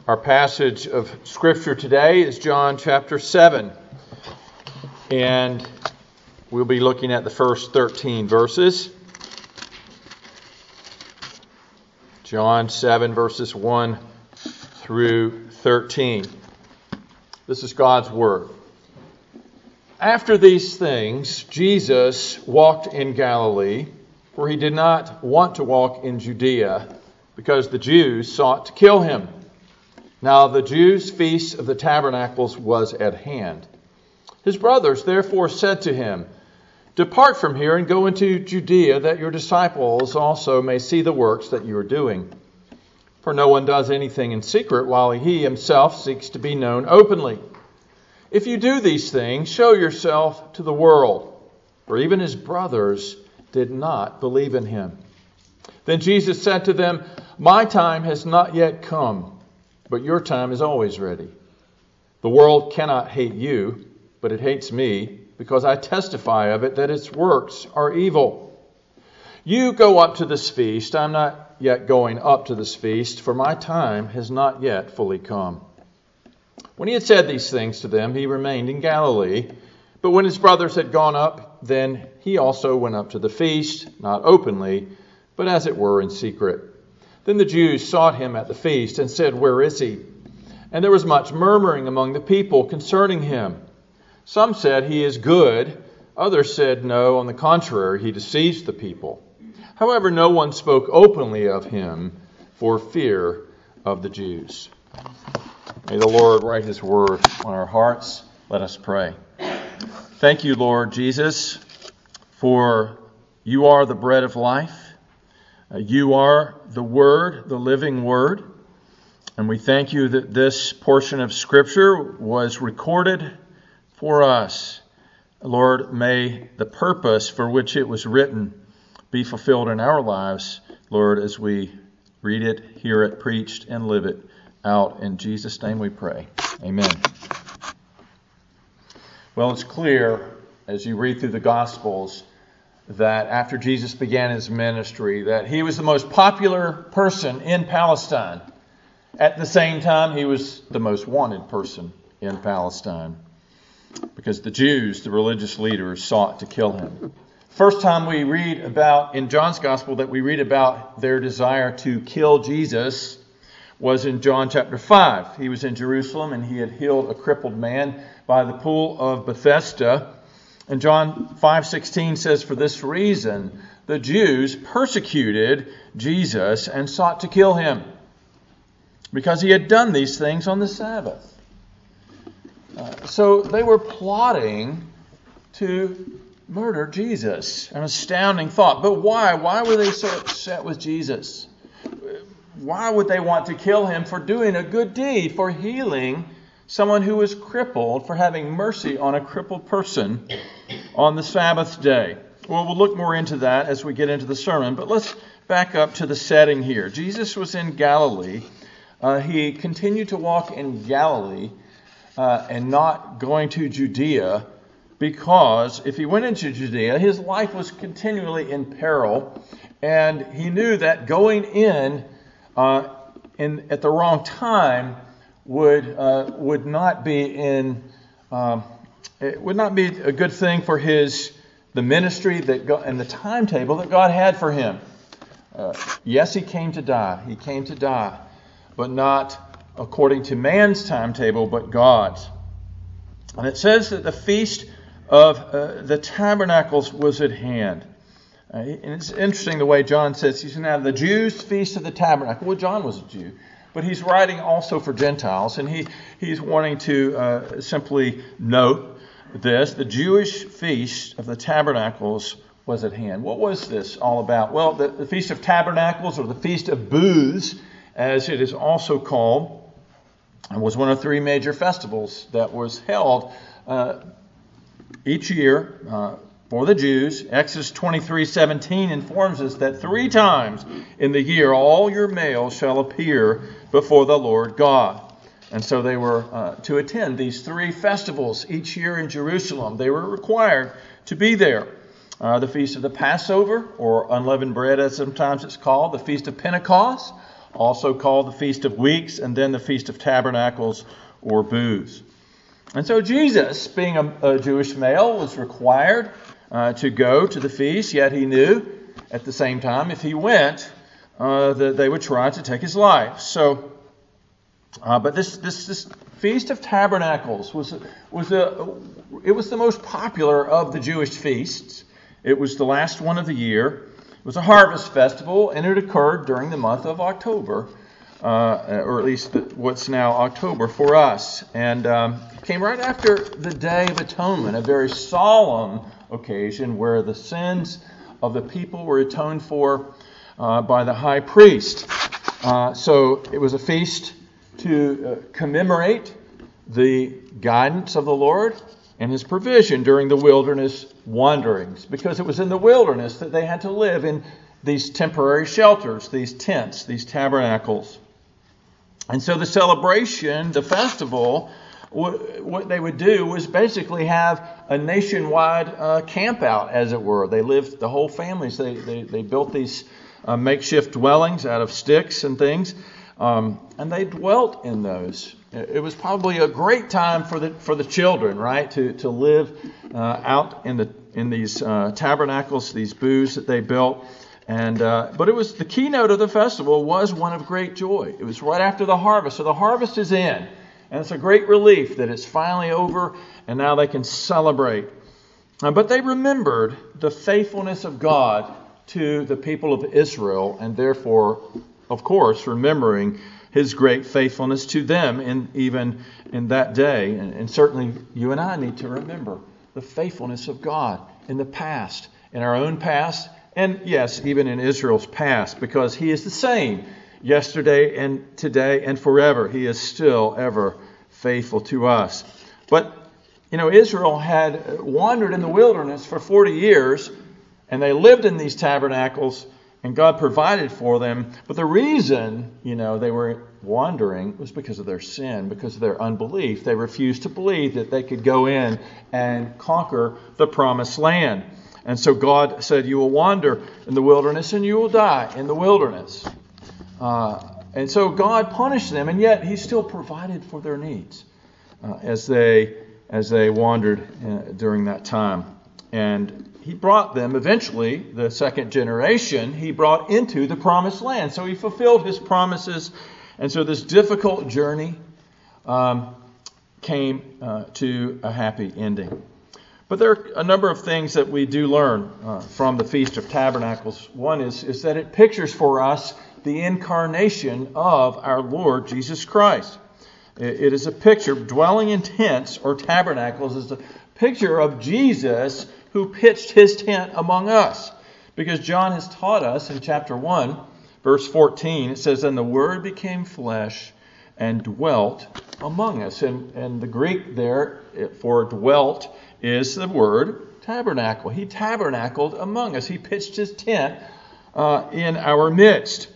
Our passage of Scripture today is John chapter 7. And we'll be looking at the first 13 verses. John 7 verses 1 through 13. This is God's Word. After these things, Jesus walked in Galilee, for he did not want to walk in Judea, because the Jews sought to kill him. Now the Jews' feast of the tabernacles was at hand. His brothers therefore said to him, "Depart from here and go into Judea, that your disciples also may see the works that you are doing. For no one does anything in secret, while he himself seeks to be known openly. If you do these things, show yourself to the world." For even his brothers did not believe in him. Then Jesus said to them, "My time has not yet come, but your time is always ready. The world cannot hate you, but it hates me, because I testify of it that its works are evil. You go up to this feast. I'm not yet going up to this feast, for my time has not yet fully come." When he had said these things to them, he remained in Galilee. But when his brothers had gone up, then he also went up to the feast, not openly, but as it were in secret. Then the Jews sought him at the feast and said, "Where is he?" And there was much murmuring among the people concerning him. Some said, "He is good." Others said, "No, on the contrary, he deceives the people." However, no one spoke openly of him for fear of the Jews. May the Lord write his word on our hearts. Let us pray. Thank you, Lord Jesus, for you are the bread of life. You are the Word, the living Word. And we thank you that this portion of Scripture was recorded for us. Lord, may the purpose for which it was written be fulfilled in our lives, Lord, as we read it, hear it, preached, and live it out. In Jesus' name we pray. Amen. Well, it's clear as you read through the Gospels that after Jesus began his ministry, that he was the most popular person in Palestine. At the same time, he was the most wanted person in Palestine, because the Jews, the religious leaders, sought to kill him. First time we read about, in John's Gospel, that we read about their desire to kill Jesus was in John chapter 5. He was in Jerusalem and he had healed a crippled man by the pool of Bethesda. And John 5:16 says, "For this reason, the Jews persecuted Jesus and sought to kill him, because he had done these things on the Sabbath." So they were plotting to murder Jesus. An astounding thought. But why? Why were they so upset with Jesus? Why would they want to kill him for doing a good deed, for healing someone who was crippled, for having mercy on a crippled person on the Sabbath day? Well, we'll look more into that as we get into the sermon, but let's back up to the setting here. Jesus was in Galilee. He continued to walk in Galilee and not going to Judea, because if he went into Judea, his life was continually in peril, and he knew that going in at the wrong time would not be it would not be a good thing for the ministry and the timetable that God had for him. Yes, he came to die. He came to die, but not according to man's timetable, but God's. And it says that the feast of the tabernacles was at hand. And it's interesting the way John says he's going to have the Jews' feast of the tabernacle. Well, John was a Jew, but he's writing also for Gentiles, and he's wanting to simply note this: the Jewish feast of the tabernacles was at hand. What was this all about? Well, the Feast of Tabernacles, or the Feast of Booths, as it is also called, was one of three major festivals that was held each year for the Jews. Exodus 23:17 informs us that 3 times in the year all your males shall appear before the Lord God. And so they were to attend these 3 festivals each year in Jerusalem. They were required to be there. The Feast of the Passover, or unleavened bread as sometimes it's called, the Feast of Pentecost, also called the Feast of Weeks, and then the Feast of Tabernacles or Booths. And so Jesus, being a Jewish male, was required to go to the feast, yet he knew at the same time if he went that they would try to take his life. So, but this Feast of Tabernacles was the most popular of the Jewish feasts. It was the last one of the year. It was a harvest festival, and it occurred during the month of October, or at least what's now October for us. And it came right after the Day of Atonement, a very solemn occasion where the sins of the people were atoned for by the high priest. So it was a feast to commemorate the guidance of the Lord and His provision during the wilderness wanderings, because it was in the wilderness that they had to live in these temporary shelters, these tents, these tabernacles. And so the celebration, the festival, what they would do was basically have a nationwide camp out, as it were. They lived, the whole families, they built these makeshift dwellings out of sticks and things, and they dwelt in those. It was probably a great time for the children, right, to live out in these tabernacles, these booths that they built. And but it was the keynote of the festival was one of great joy. It was right after the harvest, so the harvest is in, and it's a great relief that it's finally over, and now they can celebrate. But they remembered the faithfulness of God to the people of Israel, and therefore, of course, remembering His great faithfulness to them even in that day. And certainly you and I need to remember the faithfulness of God in the past, in our own past, and yes, even in Israel's past, because He is the same yesterday and today and forever. He is still ever faithful to us. But, Israel had wandered in the wilderness for 40 years, and they lived in these tabernacles, and God provided for them. But the reason, they were wandering was because of their sin, because of their unbelief. They refused to believe that they could go in and conquer the promised land. And so God said, you will wander in the wilderness and you will die in the wilderness. And so God punished them, and yet He still provided for their needs as they wandered during that time. And He brought them eventually, the second generation, He brought into the promised land. So He fulfilled His promises. And so this difficult journey came to a happy ending. But there are a number of things that we do learn from the Feast of Tabernacles. One is that it pictures for us the incarnation of our Lord Jesus Christ. It is a picture, dwelling in tents or tabernacles is a picture of Jesus who pitched His tent among us. Because John has taught us in chapter 1, verse 14, it says, and the Word became flesh and dwelt among us. And the Greek there for dwelt is the word tabernacle. He tabernacled among us. He pitched His tent in our midst.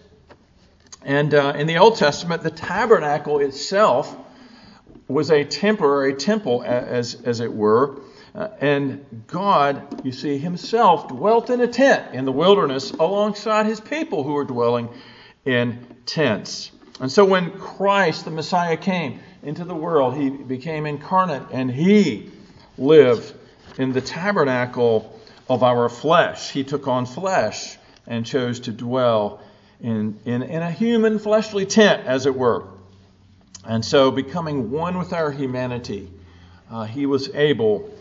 And in the Old Testament, the tabernacle itself was a temporary temple, as it were. And God, you see, Himself dwelt in a tent in the wilderness alongside His people who were dwelling in tents. And so when Christ, the Messiah, came into the world, He became incarnate, and He lived in the tabernacle of our flesh. He took on flesh and chose to dwell in a human fleshly tent, as it were. And so, becoming one with our humanity, He was able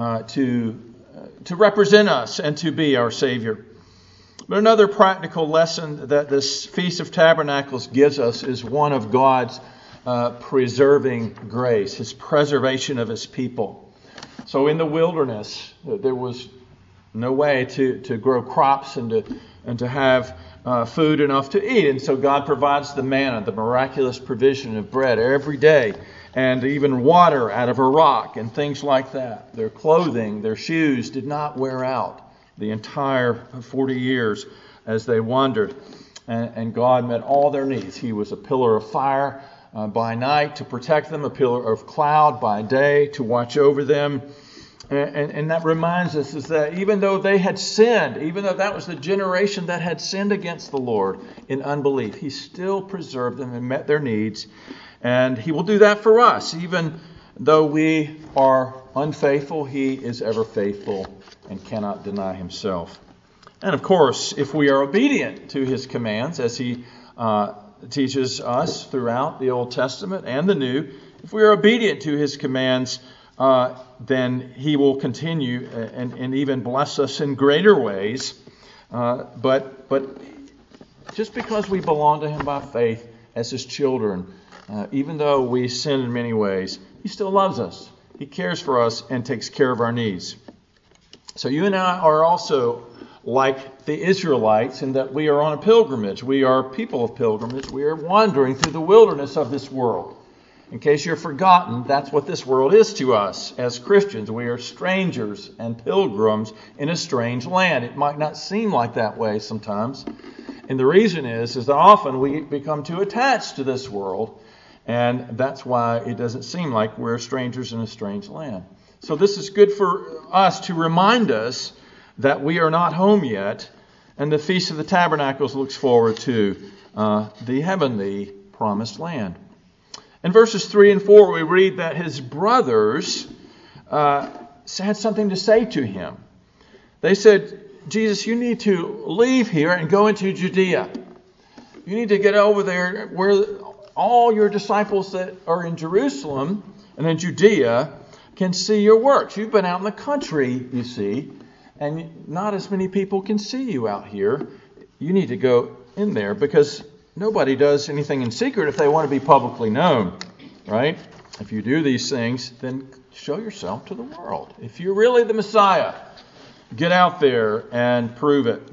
to represent us and to be our Savior. But another practical lesson that this Feast of Tabernacles gives us is one of God's preserving grace, His preservation of His people. So in the wilderness, there was no way to grow crops and to have food enough to eat. And so God provides the manna, the miraculous provision of bread every day, and even water out of a rock and things like that. Their clothing, their shoes did not wear out the entire 40 years as they wandered. And God met all their needs. He was a pillar of fire by night to protect them, a pillar of cloud by day to watch over them. And that reminds us is that even though they had sinned, even though that was the generation that had sinned against the Lord in unbelief, He still preserved them and met their needs. And He will do that for us. Even though we are unfaithful, He is ever faithful and cannot deny Himself. And of course, if we are obedient to His commands, as He teaches us throughout the Old Testament and the New, if we are obedient to His commands, then He will continue and even bless us in greater ways. But just because we belong to Him by faith as His children, even though we sin in many ways, He still loves us. He cares for us and takes care of our needs. So you and I are also like the Israelites in that we are on a pilgrimage. We are people of pilgrimage. We are wandering through the wilderness of this world. In case you're forgotten, that's what this world is to us as Christians. We are strangers and pilgrims in a strange land. It might not seem like that way sometimes. And the reason is that often we become too attached to this world. And that's why it doesn't seem like we're strangers in a strange land. So this is good for us to remind us that we are not home yet. And the Feast of the Tabernacles looks forward to the heavenly promised land. In verses 3 and 4, we read that His brothers had something to say to Him. They said, Jesus, you need to leave here and go into Judea. You need to get over there where all your disciples that are in Jerusalem and in Judea can see your works. You've been out in the country, you see, and not as many people can see you out here. You need to go in there because nobody does anything in secret if they want to be publicly known, right? If you do these things, then show yourself to the world. If you're really the Messiah, get out there and prove it.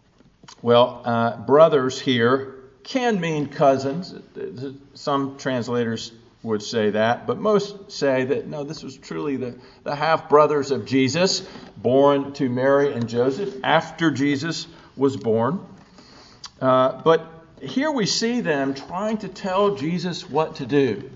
Well, brothers here can mean cousins. Some translators would say that, but most say that, no, this was truly the half-brothers of Jesus, born to Mary and Joseph after Jesus was born. But here we see them trying to tell Jesus what to do.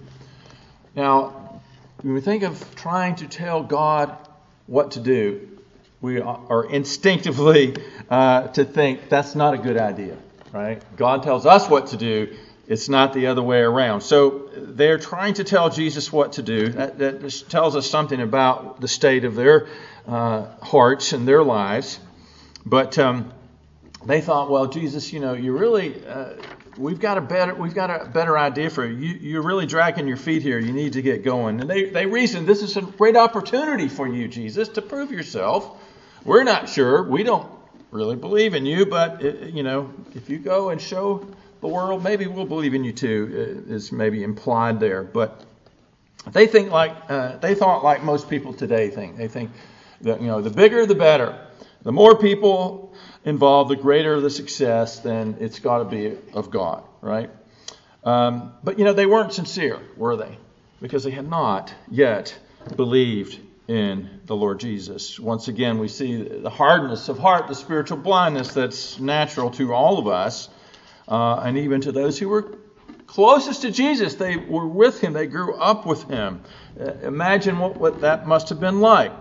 Now, when we think of trying to tell God what to do, we are instinctively to think that's not a good idea, right? God tells us what to do. It's not the other way around. So they're trying to tell Jesus what to do. That tells us something about the state of their hearts and their lives. But they thought, well, Jesus, you really, we've got a better idea for you. You're really dragging your feet here. You need to get going. And they reasoned, this is a great opportunity for you, Jesus, to prove yourself. We're not sure. We don't really believe in you, but if you go and show the world, maybe we'll believe in you too. Is maybe implied there. But they thought like most people today think. They think that the bigger the better. The more people involved, the greater the success. Then it's got to be of God, right? But they weren't sincere, were they? Because they had not yet believed in the Lord Jesus. Once again, we see the hardness of heart, the spiritual blindness that's natural to all of us. And even to those who were closest to Jesus, they were with Him. They grew up with Him. Imagine what that must have been like.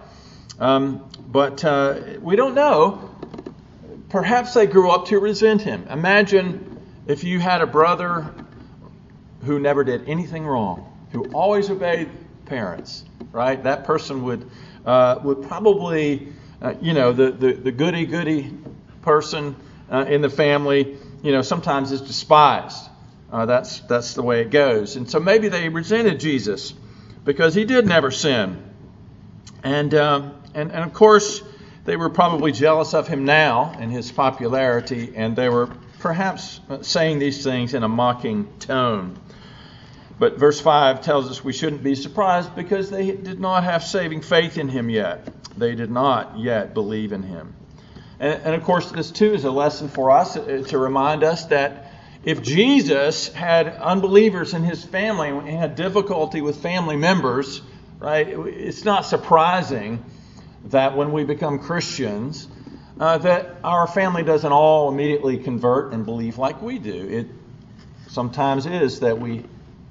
But we don't know. Perhaps they grew up to resent Him. Imagine if you had a brother who never did anything wrong, who always obeyed parents, right? That person would probably, the goody-goody person in the family, sometimes is despised. That's the way it goes. And so maybe they resented Jesus because He did never sin. And of course, they were probably jealous of Him now and His popularity, and they were perhaps saying these things in a mocking tone. But verse 5 tells us we shouldn't be surprised because they did not have saving faith in Him yet. They did not yet believe in Him. And of course, this too is a lesson for us to remind us that if Jesus had unbelievers in His family and He had difficulty with family members, right, it's not surprising that when we become Christians, that our family doesn't all immediately convert and believe like we do. It sometimes is that we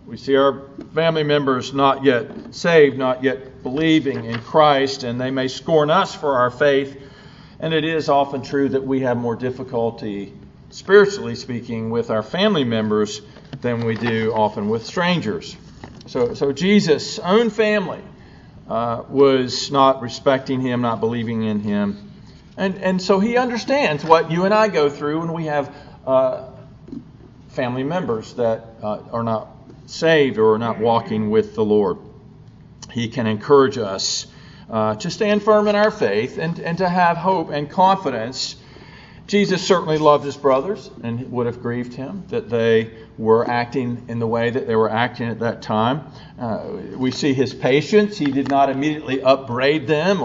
We see our family members not yet saved, not yet believing in Christ, and they may scorn us for our faith. And it is often true that we have more difficulty, spiritually speaking, with our family members than we do often with strangers. So Jesus' own family was not respecting him, not believing in him. And so he understands what you and I go through when we have family members that are not saved or are not walking with the Lord. He can encourage us to stand firm in our faith and to have hope and confidence. Jesus certainly loved his brothers, and it would have grieved him that they were acting in the way that they were acting at that time. We see his patience. He did not immediately upbraid them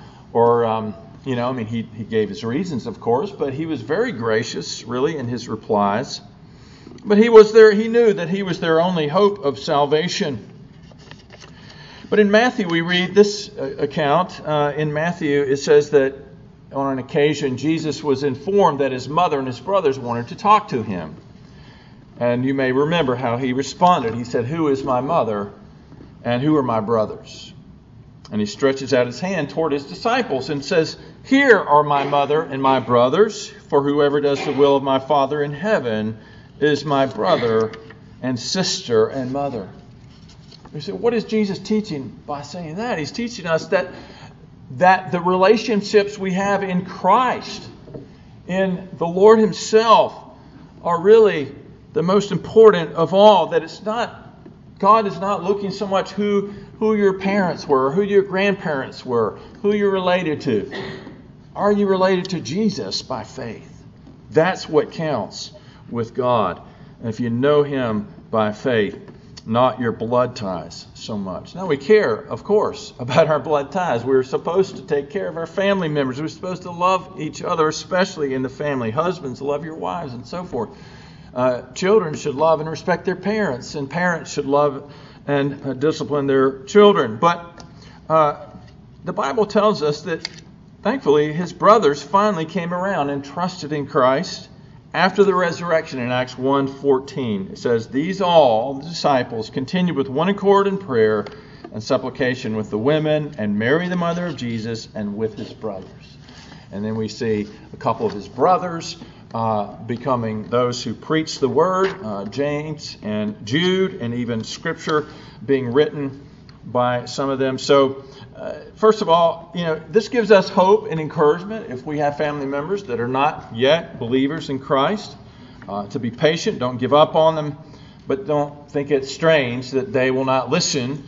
he gave his reasons, of course, but he was very gracious, really, in his replies. But he knew that he was their only hope of salvation. But in Matthew, we read this account. In Matthew, it says that on an occasion, Jesus was informed that his mother and his brothers wanted to talk to him. And you may remember how he responded. He said, "Who is my mother and who are my brothers?" And he stretches out his hand toward his disciples and says, "Here are my mother and my brothers, for whoever does the will of my Father in heaven is my brother and sister and mother." You say, what is Jesus teaching by saying that? He's teaching us that the relationships we have in Christ, in the Lord himself, are really the most important of all. That God is not looking so much who your parents were, who your grandparents were, who you're related to. Are you related to Jesus by faith? That's what counts with God. And if you know him by faith, not your blood ties so much. Now we care, of course, about our blood ties. We're supposed to take care of our family members. We're supposed to love each other, especially in the family. Husbands, love your wives, and so forth. Children should love and respect their parents, and parents should love and discipline their children. But the Bible tells us that, thankfully, his brothers finally came around and trusted in Christ after the resurrection. In Acts 1:14, it says, "These all, the disciples, continued with one accord in prayer and supplication with the women and Mary, the mother of Jesus, and with his brothers." And then we see a couple of his brothers becoming those who preach the word, James and Jude, and even Scripture being written by some of them. So, first of all, this gives us hope and encouragement if we have family members that are not yet believers in Christ, to be patient, don't give up on them, but don't think it's strange that they will not listen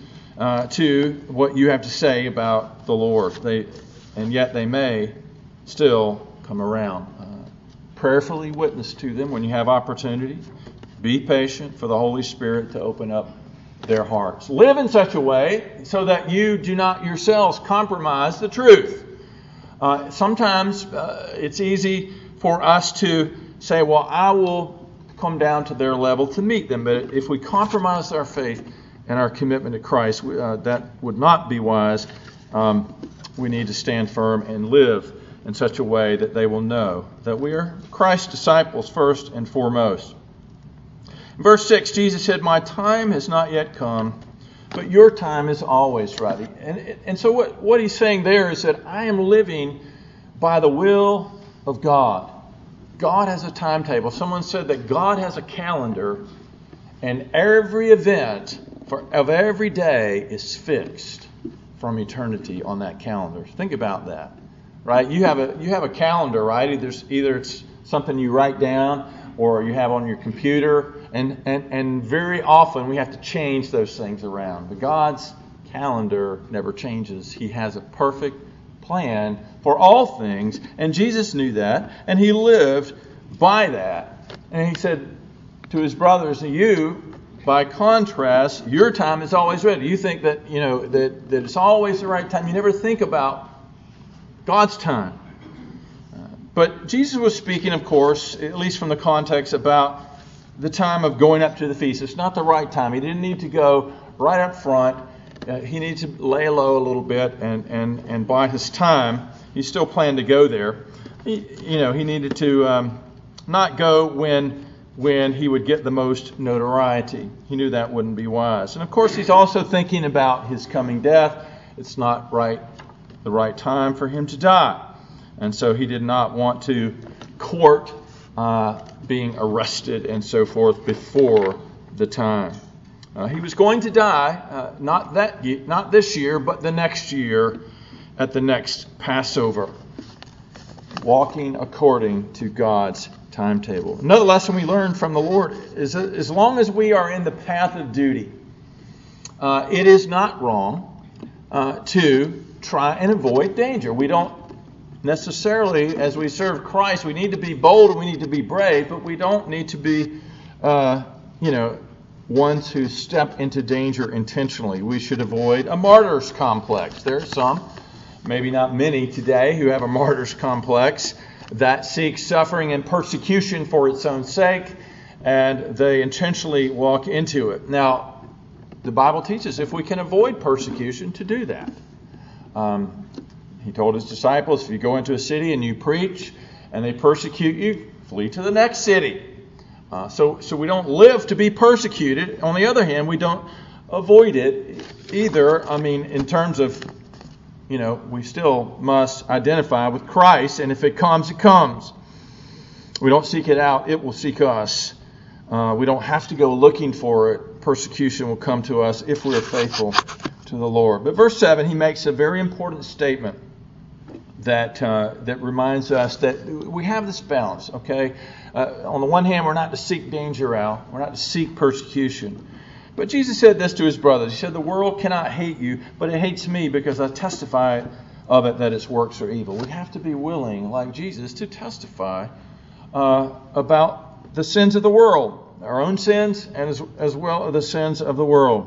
to what you have to say about the Lord. And yet they may still come around. Prayerfully witness to them when you have opportunity. Be patient for the Holy Spirit to open up their hearts. Live in such a way so that you do not yourselves compromise the truth. Sometimes it's easy for us to say, well, I will come down to their level to meet them. But if we compromise our faith and our commitment to Christ, that would not be wise. We need to stand firm and live in such a way that they will know that we are Christ's disciples first and foremost. In verse 6, Jesus said, "My time has not yet come, but your time is always ready." And so what he's saying there is that I am living by the will of God. God has a timetable. Someone said that God has a calendar, and every event of every day is fixed from eternity on that calendar. Think about that. Right? You have a calendar, right? Either it's something you write down or you have on your computer, and very often we have to change those things around. But God's calendar never changes. He has a perfect plan for all things, and Jesus knew that, and he lived by that. And he said to his brothers, you, by contrast, your time is always ready. You think that that it's always the right time. You never think about God's time. But Jesus was speaking, of course, at least from the context, about the time of going up to the feast. It's not the right time. He didn't need to go right up front. He needed to lay low a little bit and buy his time. He still planned to go there. He needed to not go when when he would get the most notoriety. He knew that wouldn't be wise. And of course, he's also thinking about his coming death. It's not the right time for him to die. And so he did not want to court being arrested and so forth before the time. He was going to die, not this year, but the next year at the next Passover, walking according to God's timetable. Another lesson we learned from the Lord is that as long as we are in the path of duty, it is not wrong to try and avoid danger. We don't necessarily, as we serve Christ, we need to be bold and we need to be brave, but we don't need to be, ones who step into danger intentionally. We should avoid a martyr's complex. There are some, maybe not many today, who have a martyr's complex that seeks suffering and persecution for its own sake, and they intentionally walk into it. Now, the Bible teaches if we can avoid persecution, to do that. He told his disciples, if you go into a city and you preach and they persecute you, flee to the next city. So we don't live to be persecuted. On the other hand, we don't avoid it either. In terms of, we still must identify with Christ, and if it comes, it comes. We don't seek it out, it will seek us. We don't have to go looking for it. Persecution will come to us if we are faithful to the Lord. But verse 7, he makes a very important statement that reminds us that we have this balance, okay? On the one hand, we're not to seek danger out. We're not to seek persecution. But Jesus said this to his brothers. He said, the world cannot hate you, but it hates me because I testify of it that its works are evil. We have to be willing, like Jesus, to testify about the sins of the world, our own sins, and as well as the sins of the world.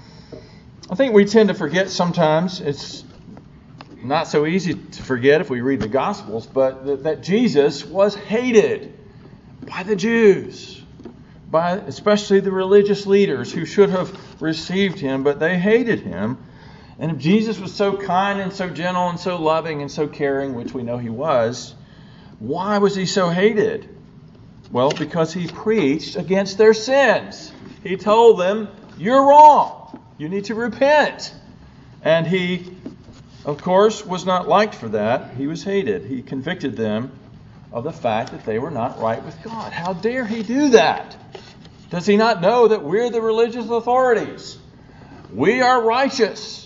I think we tend to forget sometimes. It's not so easy to forget if we read the Gospels, but that Jesus was hated by the Jews, by especially the religious leaders who should have received him, but they hated him. And if Jesus was so kind and so gentle and so loving and so caring, which we know he was, why was he so hated? Well, because he preached against their sins. He told them, you're wrong. You need to repent. And he, of course, was not liked for that. He was hated. He convicted them of the fact that they were not right with God. How dare he do that? Does he not know that we're the religious authorities? We are righteous.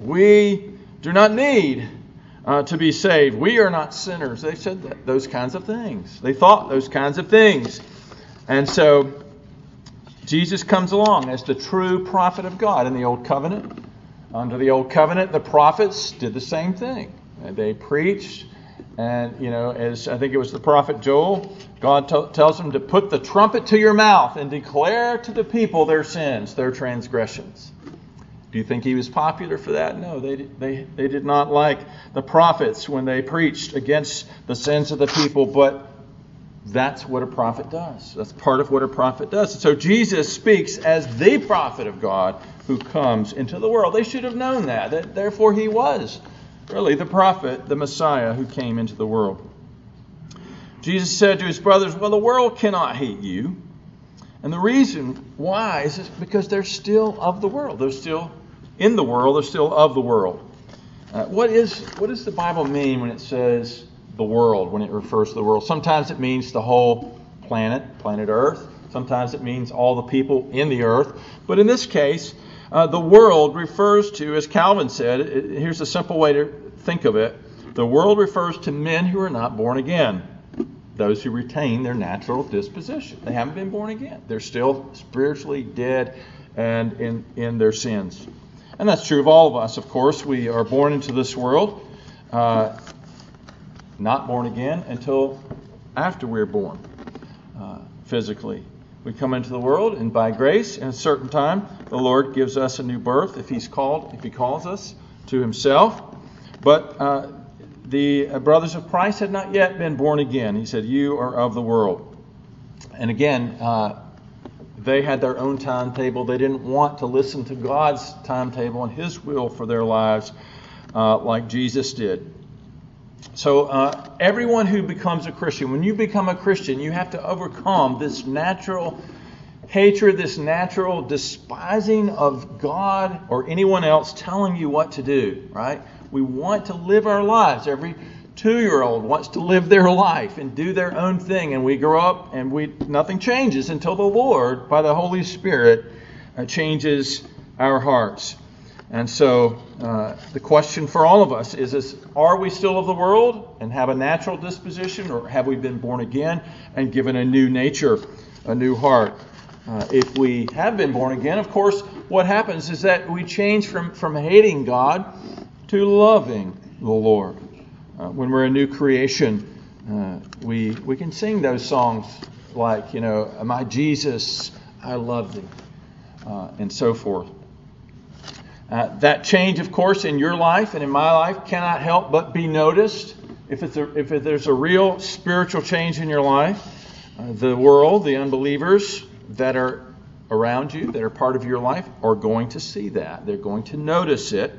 We do not need to be saved. We are not sinners. They said those kinds of things. They thought those kinds of things. And so Jesus comes along as the true prophet of God in the Old Covenant. Under the Old Covenant, the prophets did the same thing. They preached, and as I think it was the prophet Joel, God tells them to put the trumpet to your mouth and declare to the people their sins, their transgressions. Do you think he was popular for that? No, they did not like the prophets when they preached against the sins of the people, but that's what a prophet does. That's part of what a prophet does. And so Jesus speaks as the prophet of God who comes into the world. They should have known that therefore he was really the prophet, the Messiah who came into the world. Jesus said to his brothers, well, the world cannot hate you. And the reason why is because they're still of the world. They're still in the world. They're still of the world. What does the Bible mean when it says the world, when it refers to the world? Sometimes it means the whole planet Earth. Sometimes it means all the people in the earth. But in this case, the world refers to, as Calvin said, here's a simple way to think of it. The world refers to men who are not born again. Those who retain their natural disposition. They haven't been born again. They're still spiritually dead and in their sins. And that's true of all of us, of course. We are born into this world, not born again until after we're born physically. We come into the world, and by grace, in a certain time, the Lord gives us a new birth if He calls us to Himself. But the brothers of Christ had not yet been born again. He said, "You are of the world." And again, they had their own timetable. They didn't want to listen to God's timetable and His will for their lives like Jesus did. So everyone who becomes a Christian, when you become a Christian, you have to overcome this natural hatred, this natural despising of God or anyone else telling you what to do, right? We want to live our lives. Every 2-year-old wants to live their life and do their own thing, and we grow up and nothing changes until the Lord, by the Holy Spirit, changes our hearts. And so the question for all of us is, are we still of the world and have a natural disposition, or have we been born again and given a new nature, a new heart? If we have been born again, of course, what happens is that we change from hating God to loving the Lord. When we're a new creation, we can sing those songs like, My Jesus, I love thee, and so forth. That change, of course, in your life and in my life cannot help but be noticed. If there's a real spiritual change in your life, the world, the unbelievers that are around you, that are part of your life, are going to see that. They're going to notice it,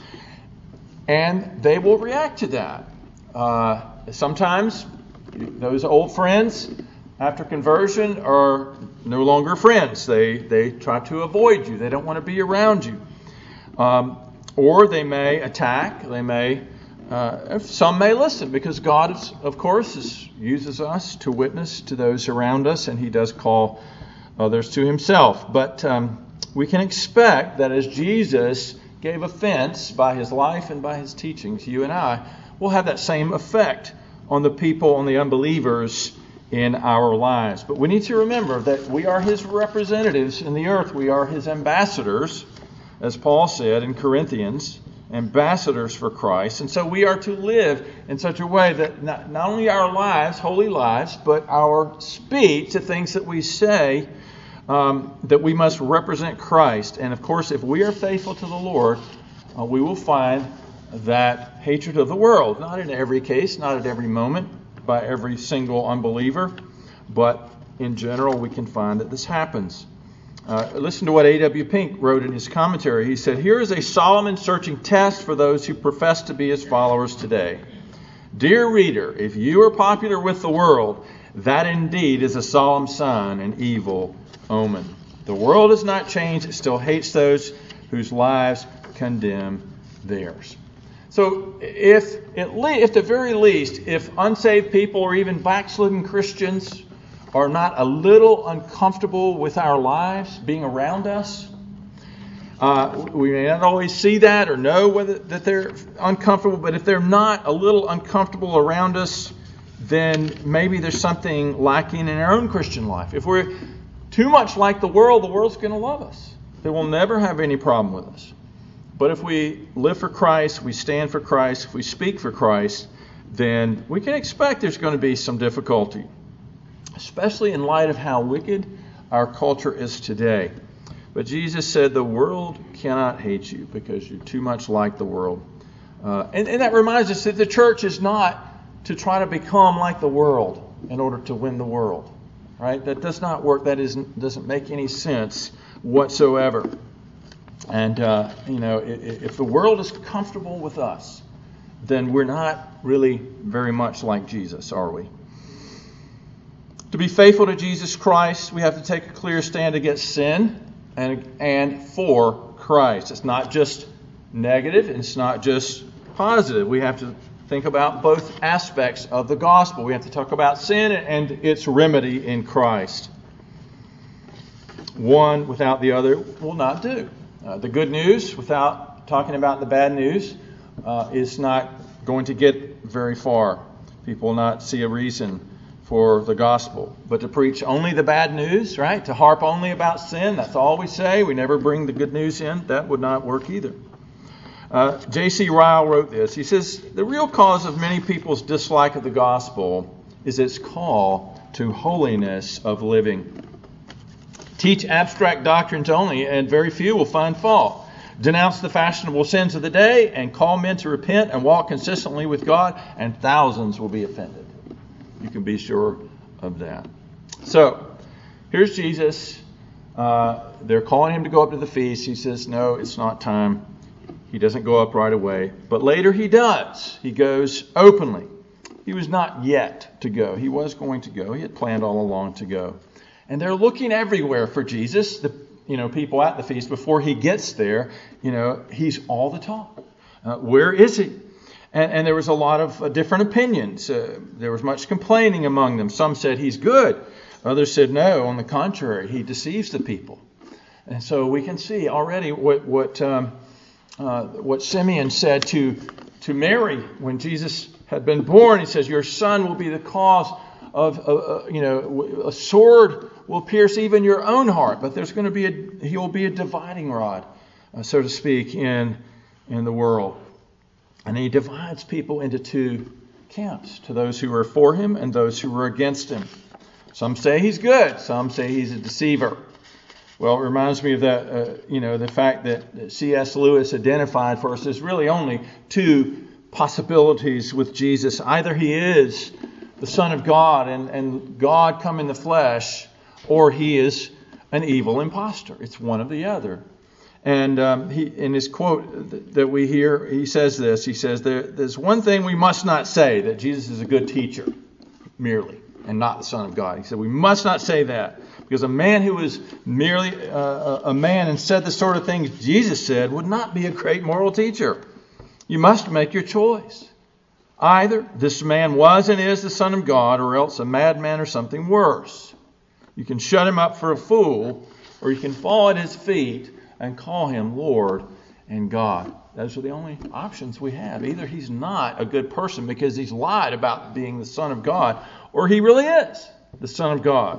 and they will react to that. Sometimes those old friends, after conversion, are no longer friends. They try to avoid you. They don't want to be around you. Or they may attack. Some may listen, because God, of course, uses us to witness to those around us, and He does call others to Himself. But we can expect that as Jesus gave offense by His life and by His teachings, you and I will have that same effect on the people, on the unbelievers in our lives. But we need to remember that we are His representatives in the earth. We are His ambassadors, as Paul said in Corinthians, ambassadors for Christ. And so we are to live in such a way that not only our lives, holy lives, but our speech, the things that we say, that we must represent Christ. And of course, if we are faithful to the Lord, we will find that hatred of the world, not in every case, not at every moment, by every single unbeliever, but in general we can find that this happens. Listen to what A.W. Pink wrote in his commentary. He said, "Here is a solemn and searching test for those who profess to be His followers today. Dear reader, if you are popular with the world, that indeed is a solemn sign, an evil omen. The world has not changed. It still hates those whose lives condemn theirs." So if at the very least, if unsaved people or even backslidden Christians are not a little uncomfortable with our lives being around us, we may not always see that or know that they're uncomfortable, but if they're not a little uncomfortable around us, then maybe there's something lacking in our own Christian life. If we're too much like the world's going to love us. They will never have any problem with us. But if we live for Christ, we stand for Christ, if we speak for Christ, then we can expect there's going to be some difficulty, especially in light of how wicked our culture is today. But Jesus said the world cannot hate you because you're too much like the world. And that reminds us that the church is not to try to become like the world in order to win the world. Right? That does not work. That doesn't make any sense whatsoever. And, if the world is comfortable with us, then we're not really very much like Jesus, are we? To be faithful to Jesus Christ, we have to take a clear stand against sin and for Christ. It's not just negative. It's not just positive. We have to think about both aspects of the gospel. We have to talk about sin and its remedy in Christ. One without the other will not do. The good news without talking about the bad news is not going to get very far. People will not see a reason for the gospel. But to preach only the bad news, right? To harp only about sin, that's all we say. We never bring the good news in. That would not work either. J.C. Ryle wrote this. He says, "The real cause of many people's dislike of the gospel is its call to holiness of living. Teach abstract doctrines only, and very few will find fault. Denounce the fashionable sins of the day, and call men to repent and walk consistently with God, and thousands will be offended." You can be sure of that. So, here's Jesus. They're calling Him to go up to the feast. He says, "No, it's not time." He doesn't go up right away. But later he does. He goes openly. He was not yet to go. He was going to go. He had planned all along to go. And they're looking everywhere for Jesus. The people at the feast, before he gets there, he's all the talk. Where is he? And there was a lot of different opinions. There was much complaining among them. Some said he's good. Others said no, on the contrary, he deceives the people. And so we can see already what Simeon said to Mary when Jesus had been born. He says, "Your son will be the cause of a sword will pierce even your own heart." But there's going to be he will be a dividing rod, so to speak, in the world. And he divides people into two camps, to those who are for him and those who are against him. Some say he's good. Some say he's a deceiver. Well, it reminds me of that, the fact that C.S. Lewis identified for us there's really only two possibilities with Jesus. Either he is the Son of God and God come in the flesh, or he is an evil impostor. It's one or the other. And in his quote that we hear, he says this. He says, there's one thing we must not say, that Jesus is a good teacher merely and not the Son of God. He said, we must not say that. Because a man who was merely a man and said the sort of things Jesus said would not be a great moral teacher. You must make your choice. Either this man was and is the Son of God, or else a madman or something worse. You can shut him up for a fool, or you can fall at his feet and call him Lord and God. Those are the only options we have. Either he's not a good person because he's lied about being the Son of God, or he really is the Son of God.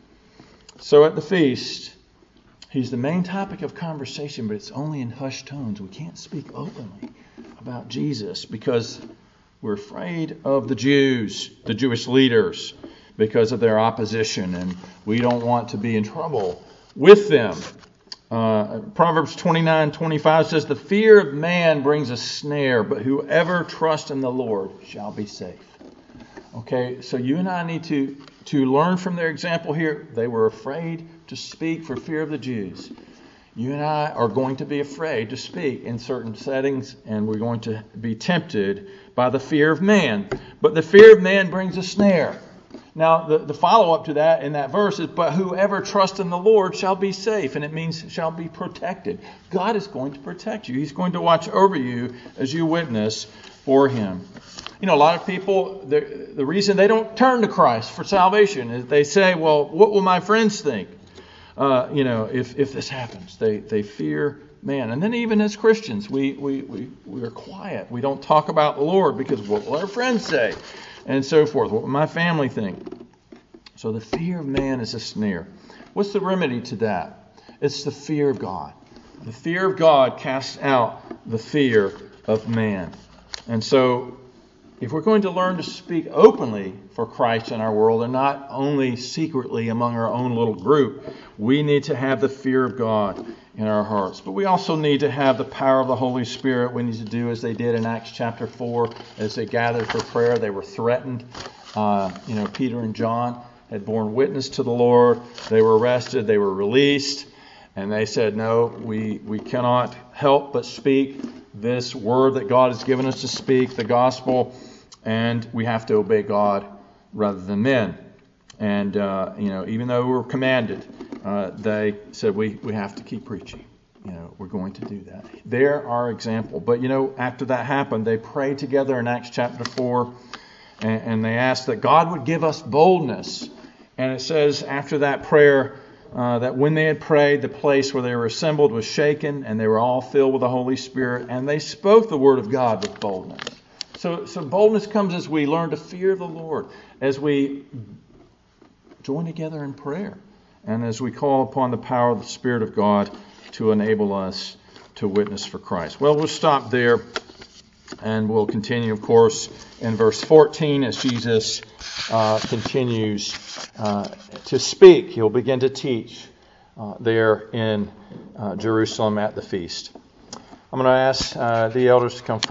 So at the feast, he's the main topic of conversation, but it's only in hushed tones. We can't speak openly about Jesus because we're afraid of the Jews, the Jewish leaders, because of their opposition, and we don't want to be in trouble with them. Proverbs 29:25 says, "The fear of man brings a snare, but whoever trusts in the Lord shall be safe." Okay, so you and I need to learn from their example here. They were afraid to speak for fear of the Jews. You and I are going to be afraid to speak in certain settings, and we're going to be tempted by the fear of man. But the fear of man brings a snare. Now, the follow-up to that in that verse is, "But whoever trusts in the Lord shall be safe," and it means shall be protected. God is going to protect you. He's going to watch over you as you witness for him. A lot of people, the reason they don't turn to Christ for salvation is they say, well, what will my friends think? If this happens, they fear man. And then even as Christians, we are quiet. We don't talk about the Lord because what will our friends say? And so forth. What will my family think? So the fear of man is a snare. What's the remedy to that? It's the fear of God. The fear of God casts out the fear of man. And so if we're going to learn to speak openly for Christ in our world and not only secretly among our own little group, we need to have the fear of God in our hearts. But we also need to have the power of the Holy Spirit. We need to do as they did in Acts chapter 4. As they gathered for prayer, they were threatened. Peter and John had borne witness to the Lord. They were arrested. They were released. And they said, no, we cannot help but speak this word that God has given us to speak, the gospel. And we have to obey God rather than men. And, even though we were commanded, they said we have to keep preaching. We're going to do that. They're our example. But, after that happened, they prayed together in Acts chapter 4. And they asked that God would give us boldness. And it says after that prayer that when they had prayed, the place where they were assembled was shaken. And they were all filled with the Holy Spirit. And they spoke the word of God with boldness. So boldness comes as we learn to fear the Lord, as we join together in prayer, and as we call upon the power of the Spirit of God to enable us to witness for Christ. Well, we'll stop there, and we'll continue, of course, in verse 14 as Jesus continues to speak. He'll begin to teach there in Jerusalem at the feast. I'm going to ask the elders to come forward.